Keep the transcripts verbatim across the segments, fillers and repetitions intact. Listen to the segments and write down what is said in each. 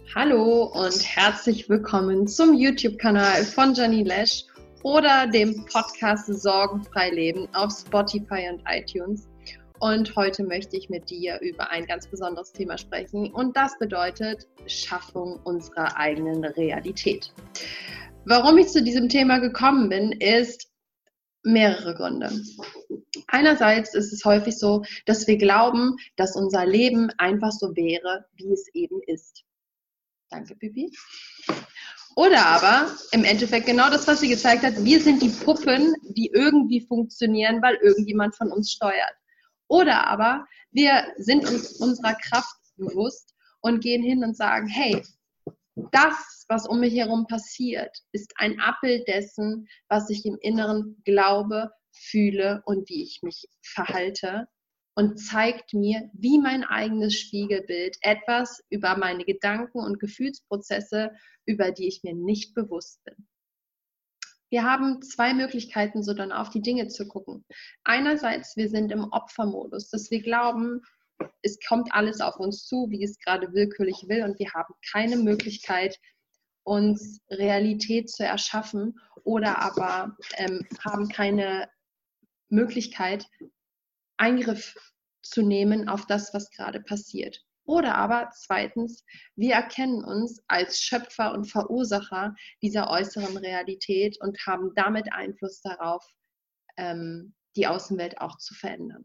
Hallo und herzlich willkommen zum YouTube-Kanal von Jenny Lesch oder dem Podcast Sorgenfrei Leben auf Spotify und iTunes. Und heute möchte ich mit dir über ein ganz besonderes Thema sprechen und das bedeutet Schaffung unserer eigenen Realität. Warum ich zu diesem Thema gekommen bin, ist mehrere Gründe. Einerseits ist es häufig so, dass wir glauben, dass unser Leben einfach so wäre, wie es eben ist. Danke, Pipi. Oder aber im Endeffekt genau das, was sie gezeigt hat, wir sind die Puppen, die irgendwie funktionieren, weil irgendjemand von uns steuert. Oder aber wir sind uns unserer Kraft bewusst und gehen hin und sagen, hey, das, was um mich herum passiert, ist ein Abbild dessen, was ich im Inneren glaube, fühle und wie ich mich verhalte und zeigt mir, wie mein eigenes Spiegelbild etwas über meine Gedanken und Gefühlsprozesse, über die ich mir nicht bewusst bin. Wir haben zwei Möglichkeiten, so dann auf die Dinge zu gucken. Einerseits, wir sind im Opfermodus, dass wir glauben, es kommt alles auf uns zu, wie es gerade willkürlich will und wir haben keine Möglichkeit, uns Realität zu erschaffen oder aber ähm, haben keine Möglichkeit, Eingriff zu nehmen auf das, was gerade passiert. Oder aber zweitens, wir erkennen uns als Schöpfer und Verursacher dieser äußeren Realität und haben damit Einfluss darauf, ähm, die Außenwelt auch zu verändern.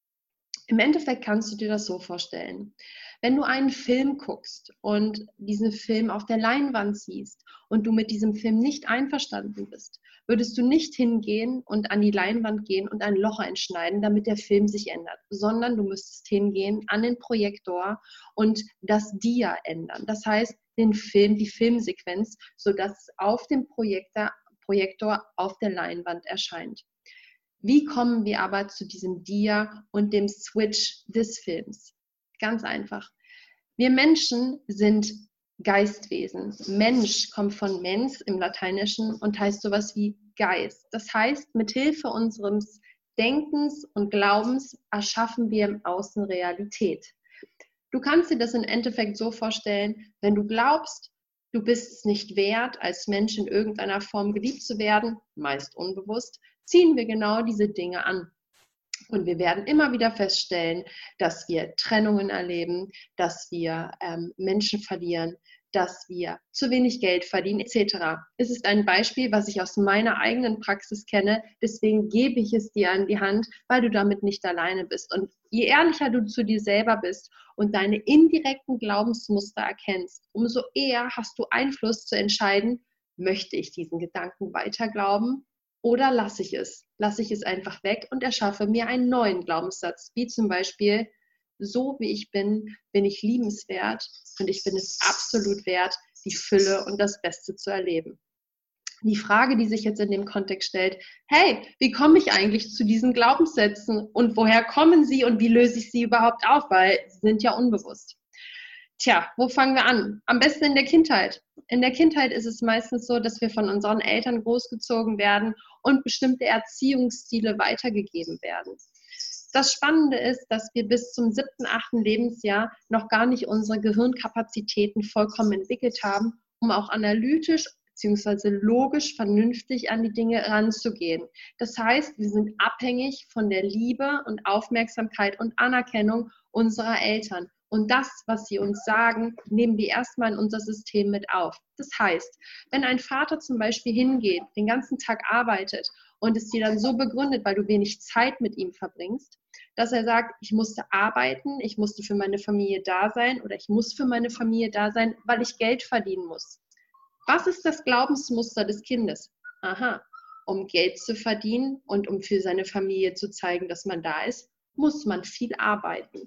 Im Endeffekt kannst du dir das so vorstellen. Wenn du einen Film guckst und diesen Film auf der Leinwand siehst und du mit diesem Film nicht einverstanden bist, würdest du nicht hingehen und an die Leinwand gehen und ein Loch einschneiden, damit der Film sich ändert, sondern du müsstest hingehen an den Projektor und das Dia ändern. Das heißt, den Film, die Filmsequenz, sodass es auf dem Projektor, Projektor auf der Leinwand erscheint. Wie kommen wir aber zu diesem Dia und dem Switch des Films? Ganz einfach. Wir Menschen sind Geistwesen. Mensch kommt von mens im Lateinischen und heißt sowas wie Geist. Das heißt, mit Hilfe unseres Denkens und Glaubens erschaffen wir im Außen Realität. Du kannst dir das im Endeffekt so vorstellen, wenn du glaubst, du bist es nicht wert, als Mensch in irgendeiner Form geliebt zu werden, meist unbewusst, ziehen wir genau diese Dinge an. Und wir werden immer wieder feststellen, dass wir Trennungen erleben, dass wir ähm, Menschen verlieren, dass wir zu wenig Geld verdienen, et cetera. Es ist ein Beispiel, was ich aus meiner eigenen Praxis kenne. Deswegen gebe ich es dir an die Hand, weil du damit nicht alleine bist. Und je ehrlicher du zu dir selber bist und deine indirekten Glaubensmuster erkennst, umso eher hast du Einfluss zu entscheiden, möchte ich diesen Gedanken weiter glauben? Oder lasse ich es? Lasse ich es einfach weg und erschaffe mir einen neuen Glaubenssatz, wie zum Beispiel, so wie ich bin, bin ich liebenswert und ich bin es absolut wert, die Fülle und das Beste zu erleben. Die Frage, die sich jetzt in dem Kontext stellt, hey, wie komme ich eigentlich zu diesen Glaubenssätzen und woher kommen sie und wie löse ich sie überhaupt auf, weil sie sind ja unbewusst. Tja, wo fangen wir an? Am besten in der Kindheit. In der Kindheit ist es meistens so, dass wir von unseren Eltern großgezogen werden und bestimmte Erziehungsstile weitergegeben werden. Das Spannende ist, dass wir bis zum siebten, achten Lebensjahr noch gar nicht unsere Gehirnkapazitäten vollkommen entwickelt haben, um auch analytisch bzw. logisch vernünftig an die Dinge ranzugehen. Das heißt, wir sind abhängig von der Liebe und Aufmerksamkeit und Anerkennung unserer Eltern. Und das, was sie uns sagen, nehmen wir erstmal in unser System mit auf. Das heißt, wenn ein Vater zum Beispiel hingeht, den ganzen Tag arbeitet und es dir dann so begründet, weil du wenig Zeit mit ihm verbringst, dass er sagt, ich musste arbeiten, ich musste für meine Familie da sein oder ich muss für meine Familie da sein, weil ich Geld verdienen muss. Was ist das Glaubensmuster des Kindes? Aha, um Geld zu verdienen und um für seine Familie zu zeigen, dass man da ist, muss man viel arbeiten.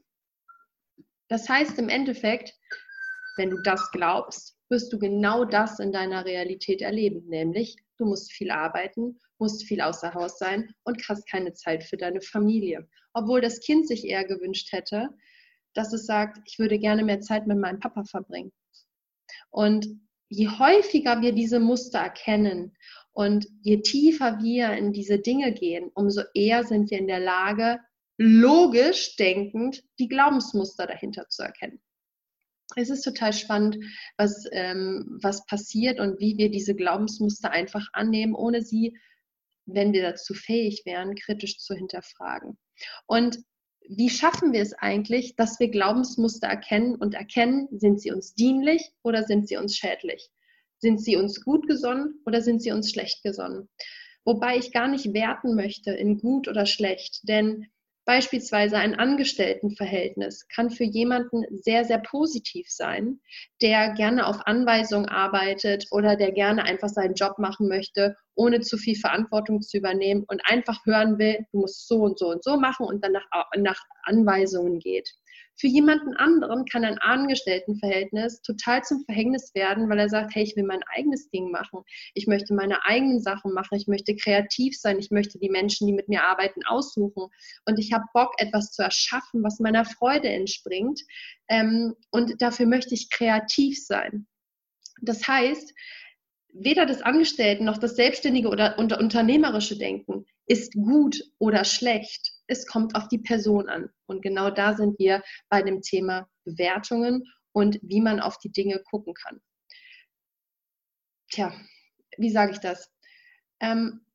Das heißt im Endeffekt, wenn du das glaubst, wirst du genau das in deiner Realität erleben, nämlich du musst viel arbeiten, musst viel außer Haus sein und hast keine Zeit für deine Familie. Obwohl das Kind sich eher gewünscht hätte, dass es sagt, ich würde gerne mehr Zeit mit meinem Papa verbringen. Und je häufiger wir diese Muster erkennen und je tiefer wir in diese Dinge gehen, umso eher sind wir in der Lage, logisch denkend die Glaubensmuster dahinter zu erkennen. Es ist total spannend, was, ähm, was passiert und wie wir diese Glaubensmuster einfach annehmen, ohne sie, wenn wir dazu fähig wären, kritisch zu hinterfragen. Und wie schaffen wir es eigentlich, dass wir Glaubensmuster erkennen und erkennen, sind sie uns dienlich oder sind sie uns schädlich? Sind sie uns gut gesonnen oder sind sie uns schlecht gesonnen? Wobei ich gar nicht werten möchte in gut oder schlecht, denn beispielsweise ein Angestelltenverhältnis kann für jemanden sehr, sehr positiv sein, der gerne auf Anweisung arbeitet oder der gerne einfach seinen Job machen möchte, ohne zu viel Verantwortung zu übernehmen und einfach hören will, du musst so und so und so machen und dann nach, nach Anweisungen geht. Für jemanden anderen kann ein Angestelltenverhältnis total zum Verhängnis werden, weil er sagt, hey, ich will mein eigenes Ding machen. Ich möchte meine eigenen Sachen machen. Ich möchte kreativ sein. Ich möchte die Menschen, die mit mir arbeiten, aussuchen. Und ich habe Bock, etwas zu erschaffen, was meiner Freude entspringt. Und dafür möchte ich kreativ sein. Das heißt, weder das Angestellten noch das selbstständige oder unternehmerische Denken ist gut oder schlecht. Es kommt auf die Person an. Und genau da sind wir bei dem Thema Bewertungen und wie man auf die Dinge gucken kann. Tja, wie sage ich das? Ähm,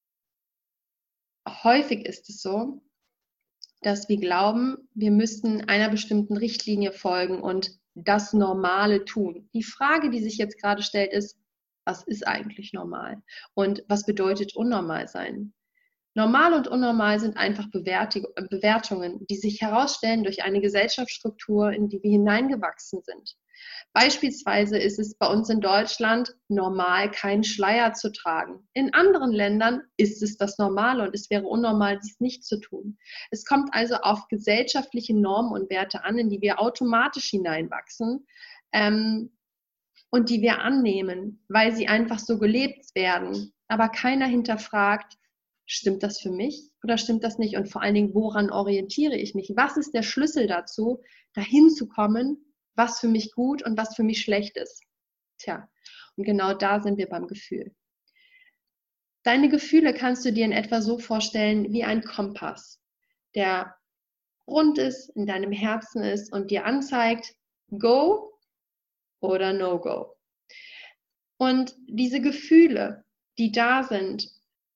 häufig ist es so, dass wir glauben, wir müssten einer bestimmten Richtlinie folgen und das Normale tun. Die Frage, die sich jetzt gerade stellt, ist, was ist eigentlich normal? Und was bedeutet unnormal sein? Normal und unnormal sind einfach Bewertungen, die sich herausstellen durch eine Gesellschaftsstruktur, in die wir hineingewachsen sind. Beispielsweise ist es bei uns in Deutschland normal, keinen Schleier zu tragen. In anderen Ländern ist es das Normale und es wäre unnormal, dies nicht zu tun. Es kommt also auf gesellschaftliche Normen und Werte an, in die wir automatisch hineinwachsen ähm, und die wir annehmen, weil sie einfach so gelebt werden. Aber keiner hinterfragt, stimmt das für mich oder stimmt das nicht? Und vor allen Dingen, woran orientiere ich mich? Was ist der Schlüssel dazu, dahin zu kommen, was für mich gut und was für mich schlecht ist? Tja, und genau da sind wir beim Gefühl. Deine Gefühle kannst du dir in etwa so vorstellen wie ein Kompass, der rund ist, in deinem Herzen ist und dir anzeigt, go oder no go. Und diese Gefühle, die da sind,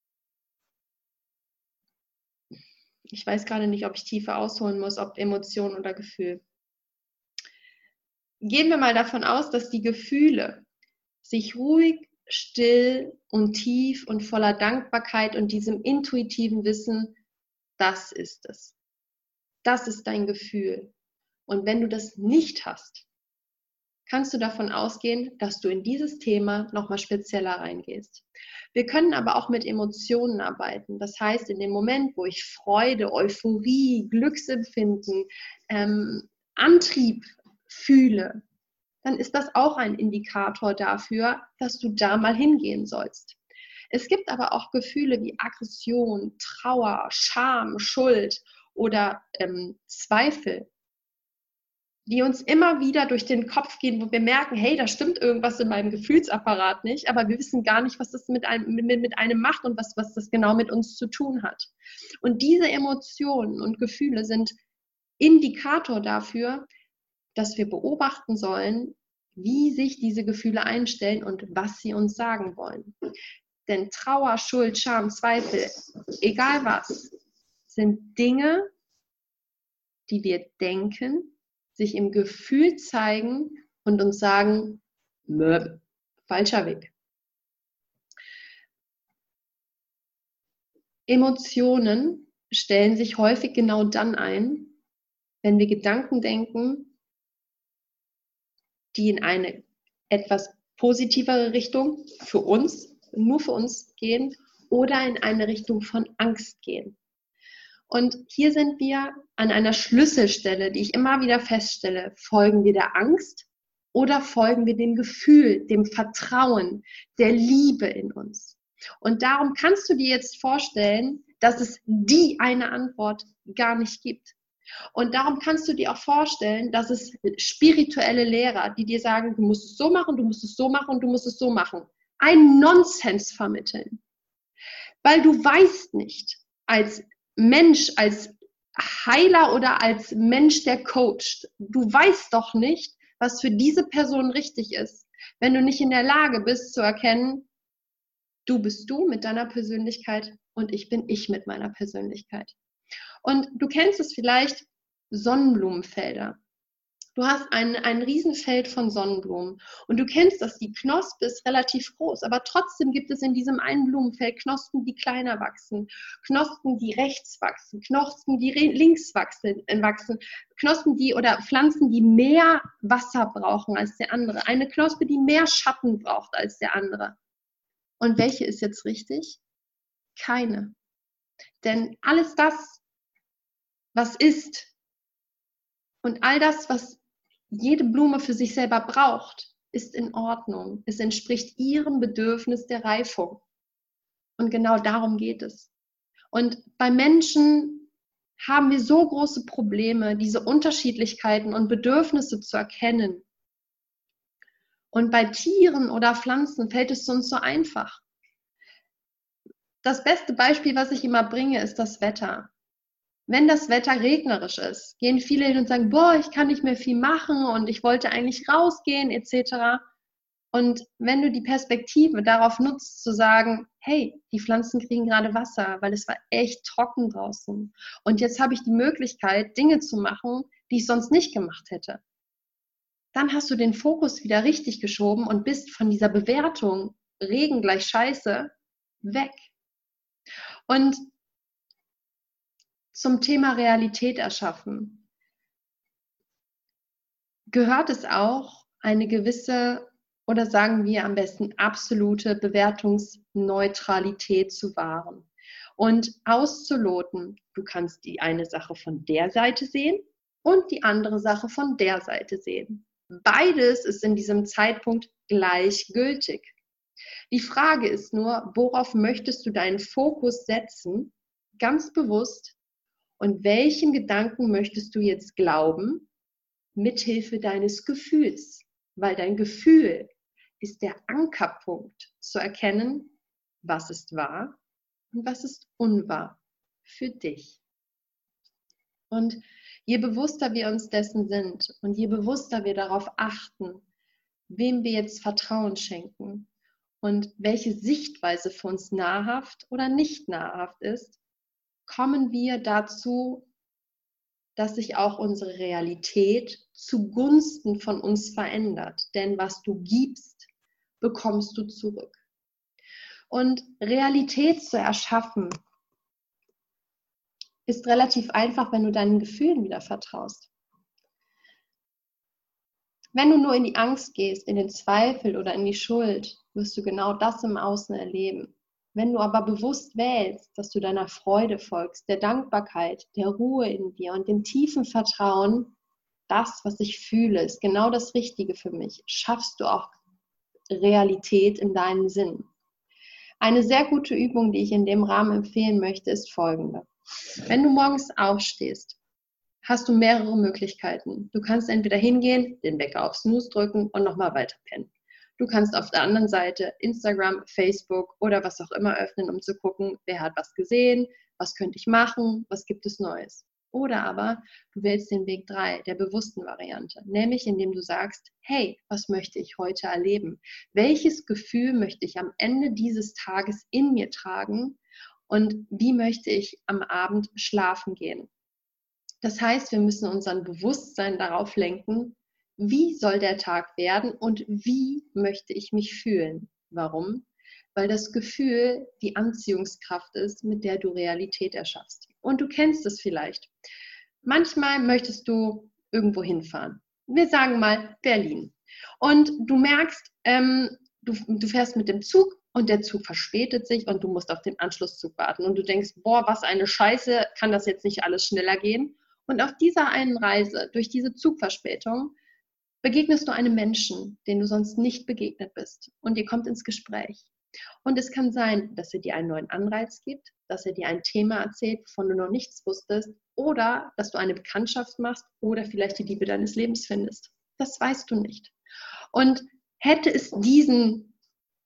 ich weiß gerade nicht, ob ich tiefer ausholen muss, ob Emotion oder Gefühl. Gehen wir mal davon aus, dass die Gefühle sich ruhig, still und tief und voller Dankbarkeit und diesem intuitiven Wissen, das ist es. Das ist dein Gefühl. Und wenn du das nicht hast, kannst du davon ausgehen, dass du in dieses Thema nochmal spezieller reingehst. Wir können aber auch mit Emotionen arbeiten. Das heißt, in dem Moment, wo ich Freude, Euphorie, Glücksempfinden, ähm, Antrieb fühle, dann ist das auch ein Indikator dafür, dass du da mal hingehen sollst. Es gibt aber auch Gefühle wie Aggression, Trauer, Scham, Schuld oder ähm, Zweifel, die uns immer wieder durch den Kopf gehen, wo wir merken, hey, da stimmt irgendwas in meinem Gefühlsapparat nicht, aber wir wissen gar nicht, was das mit einem, mit, mit einem macht und was, was das genau mit uns zu tun hat. Und diese Emotionen und Gefühle sind Indikator dafür, dass wir beobachten sollen, wie sich diese Gefühle einstellen und was sie uns sagen wollen. Denn Trauer, Schuld, Scham, Zweifel, egal was, sind Dinge, die wir denken, sich im Gefühl zeigen und uns sagen, Möb, falscher Weg. Emotionen stellen sich häufig genau dann ein, wenn wir Gedanken denken, die in eine etwas positivere Richtung für uns, nur für uns gehen oder in eine Richtung von Angst gehen. Und hier sind wir an einer Schlüsselstelle, die ich immer wieder feststelle. Folgen wir der Angst oder folgen wir dem Gefühl, dem Vertrauen, der Liebe in uns? Und darum kannst du dir jetzt vorstellen, dass es die eine Antwort gar nicht gibt. Und darum kannst du dir auch vorstellen, dass es spirituelle Lehrer, die dir sagen, du musst es so machen, du musst es so machen und du musst es so machen, einen Nonsens vermitteln. Weil du weißt nicht, als Mensch, als Heiler oder als Mensch, der coacht, du weißt doch nicht, was für diese Person richtig ist, wenn du nicht in der Lage bist zu erkennen, du bist du mit deiner Persönlichkeit und ich bin ich mit meiner Persönlichkeit. Und du kennst es vielleicht, Sonnenblumenfelder. Du hast ein, ein Riesenfeld von Sonnenblumen und du kennst das, die Knospe ist relativ groß, aber trotzdem gibt es in diesem einen Blumenfeld Knospen, die kleiner wachsen, Knospen, die rechts wachsen, Knospen, die links wachsen, äh, wachsen, Knospen, die oder Pflanzen, die mehr Wasser brauchen als der andere, eine Knospe, die mehr Schatten braucht als der andere. Und welche ist jetzt richtig? Keine. Denn alles das, was ist und all das, was jede Blume für sich selber braucht, ist in Ordnung. Es entspricht ihrem Bedürfnis der Reifung. Und genau darum geht es. Und bei Menschen haben wir so große Probleme, diese Unterschiedlichkeiten und Bedürfnisse zu erkennen. Und bei Tieren oder Pflanzen fällt es uns so einfach. Das beste Beispiel, was ich immer bringe, ist das Wetter. Wenn das Wetter regnerisch ist, gehen viele hin und sagen, boah, ich kann nicht mehr viel machen und ich wollte eigentlich rausgehen et cetera. Und wenn du die Perspektive darauf nutzt, zu sagen, hey, die Pflanzen kriegen gerade Wasser, weil es war echt trocken draußen. Und jetzt habe ich die Möglichkeit, Dinge zu machen, die ich sonst nicht gemacht hätte. Dann hast du den Fokus wieder richtig geschoben und bist von dieser Bewertung, Regen gleich Scheiße, weg. Und zum Thema Realität erschaffen gehört es auch, eine gewisse, oder sagen wir am besten absolute Bewertungsneutralität zu wahren und auszuloten. Du kannst die eine Sache von der Seite sehen und die andere Sache von der Seite sehen. Beides ist in diesem Zeitpunkt gleichgültig. Die Frage ist nur, worauf möchtest du deinen Fokus setzen, ganz bewusst, und welchen Gedanken möchtest du jetzt glauben, mithilfe deines Gefühls? Weil dein Gefühl ist der Ankerpunkt, zu erkennen, was ist wahr und was ist unwahr für dich. Und je bewusster wir uns dessen sind und je bewusster wir darauf achten, wem wir jetzt Vertrauen schenken und welche Sichtweise für uns nahrhaft oder nicht nahrhaft ist, kommen wir dazu, dass sich auch unsere Realität zugunsten von uns verändert. Denn was du gibst, bekommst du zurück. Und Realität zu erschaffen, ist relativ einfach, wenn du deinen Gefühlen wieder vertraust. Wenn du nur in die Angst gehst, in den Zweifel oder in die Schuld, wirst du genau das im Außen erleben. Wenn du aber bewusst wählst, dass du deiner Freude folgst, der Dankbarkeit, der Ruhe in dir und dem tiefen Vertrauen, das, was ich fühle, ist genau das Richtige für mich, schaffst du auch Realität in deinem Sinn. Eine sehr gute Übung, die ich in dem Rahmen empfehlen möchte, ist folgende. Wenn du morgens aufstehst, hast du mehrere Möglichkeiten. Du kannst entweder hingehen, den Wecker auf Snooze drücken und nochmal weiter pennen. Du kannst auf der anderen Seite Instagram, Facebook oder was auch immer öffnen, um zu gucken, wer hat was gesehen, was könnte ich machen, was gibt es Neues. Oder aber du wählst den Weg drei, der bewussten Variante, nämlich indem du sagst, hey, was möchte ich heute erleben? Welches Gefühl möchte ich am Ende dieses Tages in mir tragen und wie möchte ich am Abend schlafen gehen? Das heißt, wir müssen unser Bewusstsein darauf lenken, wie soll der Tag werden und wie möchte ich mich fühlen? Warum? Weil das Gefühl die Anziehungskraft ist, mit der du Realität erschaffst. Und du kennst es vielleicht. Manchmal möchtest du irgendwo hinfahren. Wir sagen mal Berlin. Und du merkst, ähm, du, du fährst mit dem Zug und der Zug verspätet sich und du musst auf den Anschlusszug warten. Und du denkst, boah, was eine Scheiße, kann das jetzt nicht alles schneller gehen? Und auf dieser einen Reise, durch diese Zugverspätung, begegnest du einem Menschen, den du sonst nicht begegnet bist. Und ihr kommt ins Gespräch. Und es kann sein, dass er dir einen neuen Anreiz gibt, dass er dir ein Thema erzählt, wovon du noch nichts wusstest, oder dass du eine Bekanntschaft machst oder vielleicht die Liebe deines Lebens findest. Das weißt du nicht. Und hätte es diesen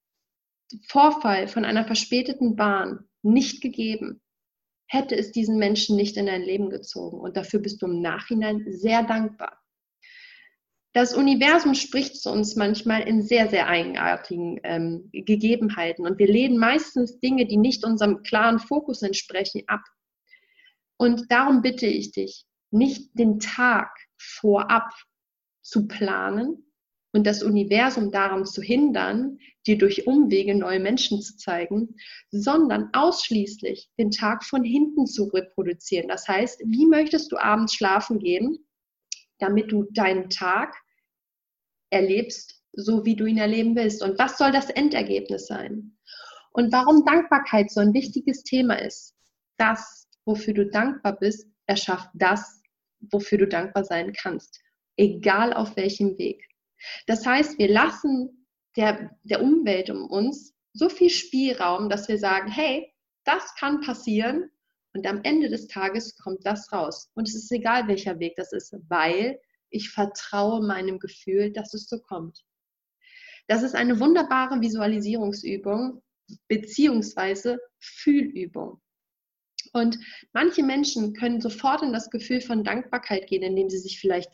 Vorfall von einer verspäteten Bahn nicht gegeben, hätte es diesen Menschen nicht in dein Leben gezogen. Und dafür bist du im Nachhinein sehr dankbar. Das Universum spricht zu uns manchmal in sehr, sehr eigenartigen ähm, Gegebenheiten und wir lehnen meistens Dinge, die nicht unserem klaren Fokus entsprechen, ab. Und darum bitte ich dich, nicht den Tag vorab zu planen und das Universum daran zu hindern, dir durch Umwege neue Menschen zu zeigen, sondern ausschließlich den Tag von hinten zu reproduzieren. Das heißt, wie möchtest du abends schlafen gehen, damit du deinen Tag erlebst, so wie du ihn erleben willst? Und was soll das Endergebnis sein? Und warum Dankbarkeit so ein wichtiges Thema ist: Das, wofür du dankbar bist, erschafft das, wofür du dankbar sein kannst. Egal auf welchem Weg. Das heißt, wir lassen der, der Umwelt um uns so viel Spielraum, dass wir sagen, hey, das kann passieren und am Ende des Tages kommt das raus. Und es ist egal, welcher Weg das ist, weil ich vertraue meinem Gefühl, dass es so kommt. Das ist eine wunderbare Visualisierungsübung beziehungsweise Fühlübung. Und manche Menschen können sofort in das Gefühl von Dankbarkeit gehen, indem sie sich vielleicht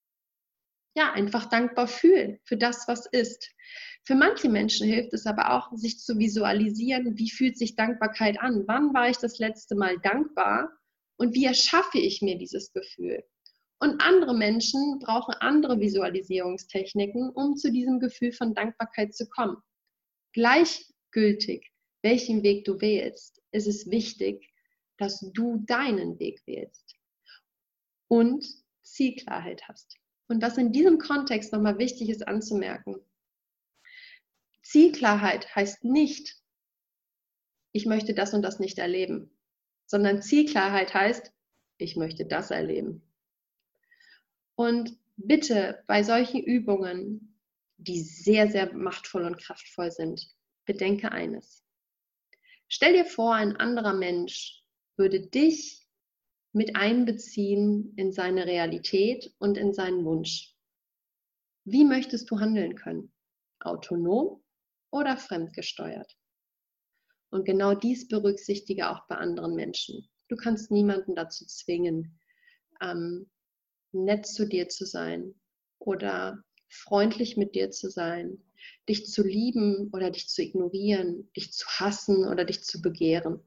ja, einfach dankbar fühlen für das, was ist. Für manche Menschen hilft es aber auch, sich zu visualisieren, wie fühlt sich Dankbarkeit an? Wann war ich das letzte Mal dankbar? Und wie erschaffe ich mir dieses Gefühl? Und andere Menschen brauchen andere Visualisierungstechniken, um zu diesem Gefühl von Dankbarkeit zu kommen. Gleichgültig, welchen Weg du wählst, ist es wichtig, dass du deinen Weg wählst und Zielklarheit hast. Und was in diesem Kontext nochmal wichtig ist anzumerken: Zielklarheit heißt nicht, ich möchte das und das nicht erleben, sondern Zielklarheit heißt, ich möchte das erleben. Und bitte bei solchen Übungen, die sehr, sehr machtvoll und kraftvoll sind, bedenke eines. Stell dir vor, ein anderer Mensch würde dich mit einbeziehen in seine Realität und in seinen Wunsch. Wie möchtest du handeln können? Autonom oder fremdgesteuert? Und genau dies berücksichtige auch bei anderen Menschen. Du kannst niemanden dazu zwingen, ähm, nett zu dir zu sein oder freundlich mit dir zu sein, dich zu lieben oder dich zu ignorieren, dich zu hassen oder dich zu begehren.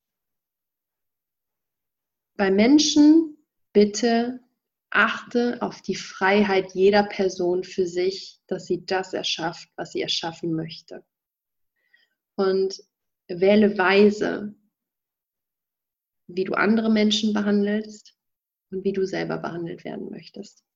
Bei Menschen bitte achte auf die Freiheit jeder Person für sich, dass sie das erschafft, was sie erschaffen möchte. Und wähle weise, wie du andere Menschen behandelst und wie du selber behandelt werden möchtest.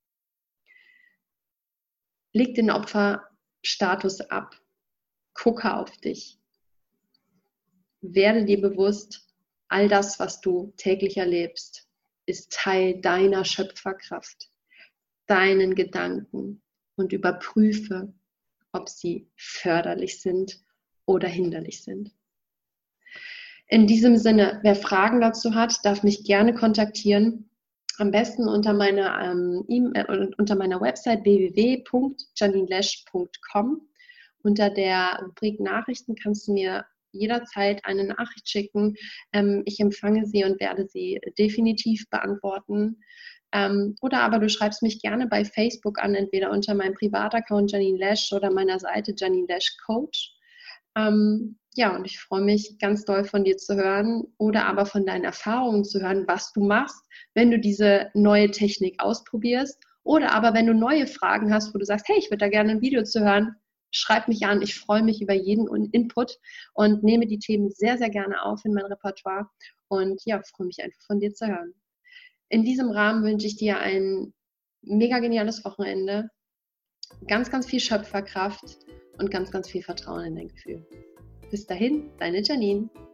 Leg den Opferstatus ab. Gucke auf dich. Werde dir bewusst, all das, was du täglich erlebst, ist Teil deiner Schöpferkraft, deinen Gedanken, und überprüfe, ob sie förderlich sind oder hinderlich sind. In diesem Sinne, wer Fragen dazu hat, darf mich gerne kontaktieren. Am besten unter meiner, ähm, E-Mail, unter meiner Website w w w punkt janine lesch punkt com. Unter der Rubrik Nachrichten kannst du mir jederzeit eine Nachricht schicken. Ähm, ich empfange sie und werde sie definitiv beantworten. Ähm, oder aber du schreibst mich gerne bei Facebook an, entweder unter meinem Privataccount Janine Lesch oder meiner Seite Janine Lesch Coach. Ähm, ja, und ich freue mich ganz doll von dir zu hören oder aber von deinen Erfahrungen zu hören, was du machst, wenn du diese neue Technik ausprobierst. Oder aber wenn du neue Fragen hast, wo du sagst, hey, ich würde da gerne ein Video zu hören, schreib mich an. Ich freue mich über jeden Input und nehme die Themen sehr, sehr gerne auf in mein Repertoire. Und ja, freue mich einfach von dir zu hören. In diesem Rahmen wünsche ich dir ein mega geniales Wochenende, ganz, ganz viel Schöpferkraft und ganz, ganz viel Vertrauen in dein Gefühl. Bis dahin, deine Janine.